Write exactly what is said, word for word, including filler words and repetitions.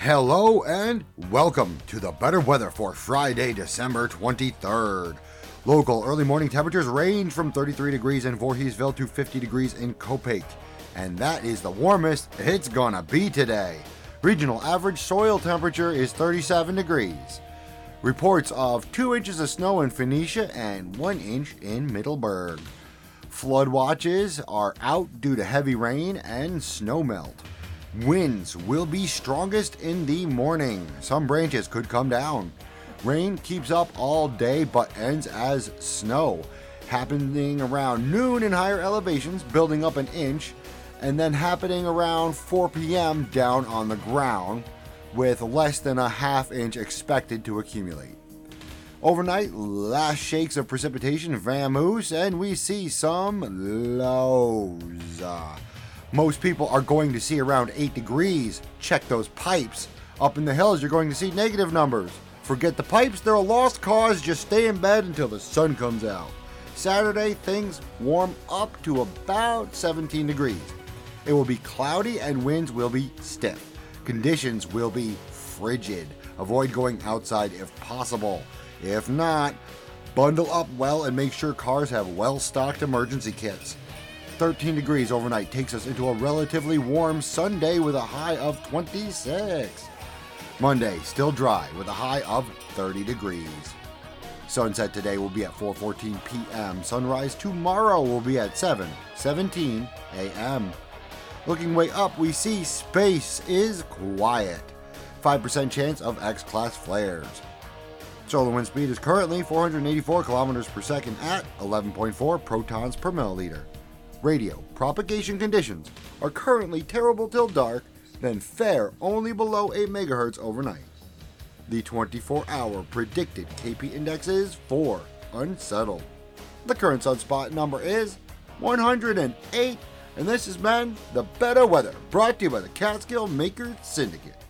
Hello and welcome to the better weather for Friday, December twenty-third. Local early morning temperatures range from thirty-three degrees in Voorheesville to fifty degrees in Copake, and that is the warmest it's gonna be today. Regional average soil temperature is thirty-seven degrees. Reports of two inches of snow in Phoenicia and one inch in Middleburg. Flood watches are out due to heavy rain and snowmelt. Winds will be strongest in the morning. Some branches could come down. Rain keeps up all day but ends as snow, happening around noon in higher elevations, building up an inch, and then happening around four p.m. down on the ground, with less than a half inch expected to accumulate. Overnight, last shakes of precipitation vamoose, and we see some lows. Uh, Most people are going to see around eight degrees. Check those pipes. Up in the hills, you're going to see negative numbers. Forget the pipes, they're a lost cause. Just stay in bed until the sun comes out. Saturday, things warm up to about seventeen degrees. It will be cloudy and winds will be stiff. Conditions will be frigid. Avoid going outside if possible. If not, bundle up well and make sure cars have well-stocked emergency kits. thirteen degrees overnight takes us into a relatively warm Sunday with a high of twenty-six. Monday, still dry with a high of thirty degrees. Sunset today will be at four fourteen p.m. Sunrise tomorrow will be at seven seventeen a.m. Looking way up, we see space is quiet. five percent chance of X-class flares. Solar wind speed is currently four hundred eighty-four kilometers per second at eleven point four protons per milliliter. Radio propagation conditions are currently terrible till dark, then fair only below eight megahertz overnight. The twenty-four hour predicted K P index is four, unsettled. The current sunspot number is one hundred eight, and this has been the Better Weather, brought to you by the Catskill Makers Syndicate.